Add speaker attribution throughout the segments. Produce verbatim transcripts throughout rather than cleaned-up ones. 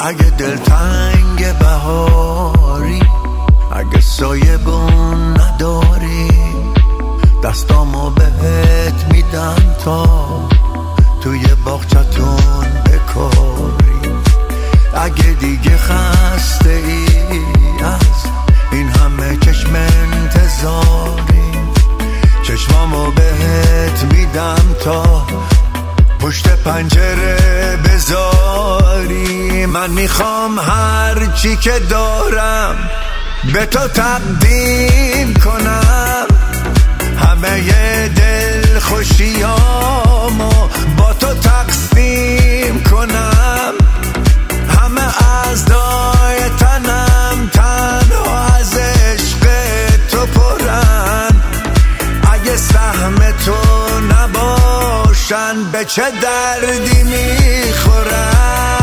Speaker 1: اگه دلتنگ بهاری، اگه سایه بون نداری، دستامو بهت میدم تا توی باغچتون بکاری. اگه دیگه خسته ای از این همه چشم انتظاری، چشمامو بهت میدم تا پشت پنجره بذاری. من میخوام هر چی که دارم به تو تقدیم کنم، همه دل خوشیامو با تو تقسیم کنم، همه اعضای تنم تنها از عشق تو پرن. اگه سهم تو نباشن به چه دردی میخورن؟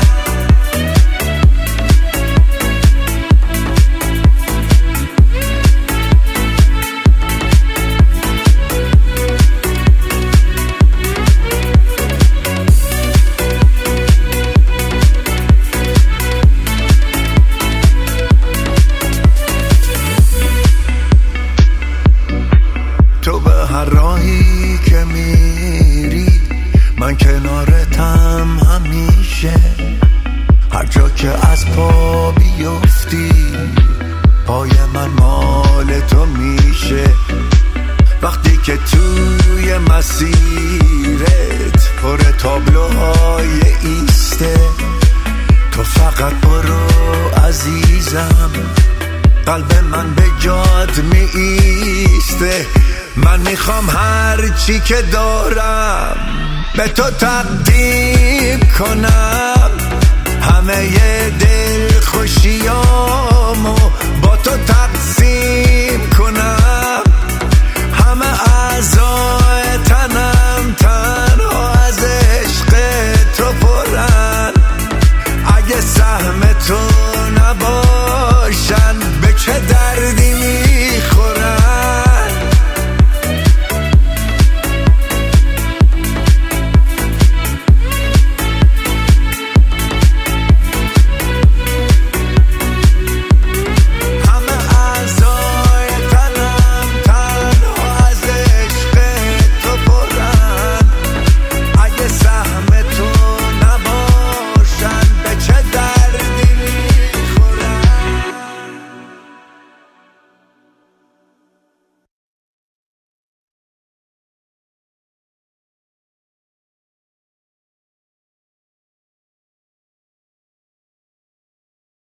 Speaker 1: تو به هر راهی که میری من کنارتم همیشه، هر جا که از پا بیفتی پای من مال تو میشه. وقتی که توی مسیرت پر تابلوهای ایسته، تو فقط برو عزیزم، قلب من به جات می ایسته. من میخوام هر چی که دارم به تو تقدیم کنم، همه دل خوشیامو با تو تقسیم کنم، همه اعضای تنم تنها از عشق تو پرن. اگه سهم تو نباشن به چه دردی